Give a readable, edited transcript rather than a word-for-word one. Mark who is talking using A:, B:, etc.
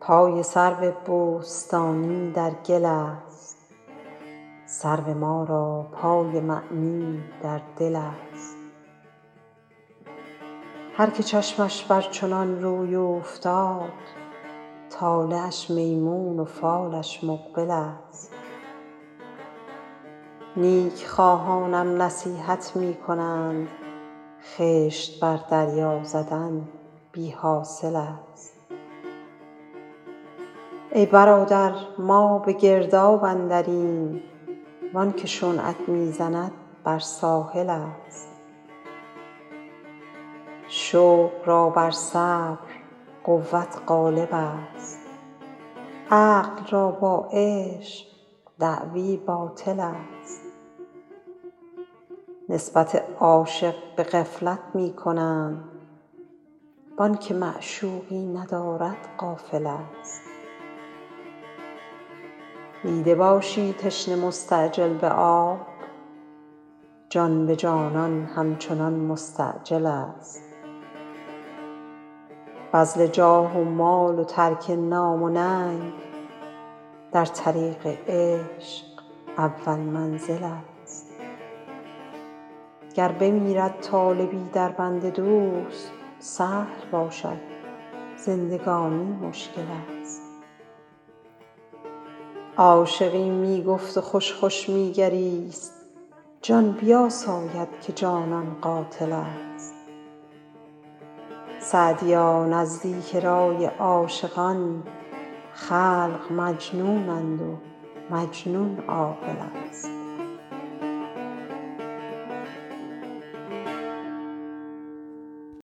A: پای سرو بوستانی در گل است، سرو ما را پای معنی در دل است. هر که چشمش بر چنان روی اوفتاد، طالعش میمون و فالش مقبل است. نیک خواهانم نصیحت می کنند، خشت بر دریا زدن بی حاصل است. ای برادر ما به گرداب اندریم، وآن که شنعت می زند بر ساحل است. شوق را بر صبر قوت غالب است، عقل را با عشق دعوی باطل است. نسبت عاشق به غفلت می کنند، وآن که معشوقی ندارد غافل است. دیده باشی تشنه مستعجل به آب، جان به جانان همچنان مستعجل است. بذل جاه و مال و ترک نام و ننگ، در طریق عشق اول منزل است. گر بمیرد طالبی در بند دوست، سهل باشد زندگانی مشکل است. عاشقی می گفت و خوش خوش می گریست، جان بیاساید که جانان قاتل است. سعدیا نزدیک رای عاشقان، خلق مجنونند و مجنون عاقل است.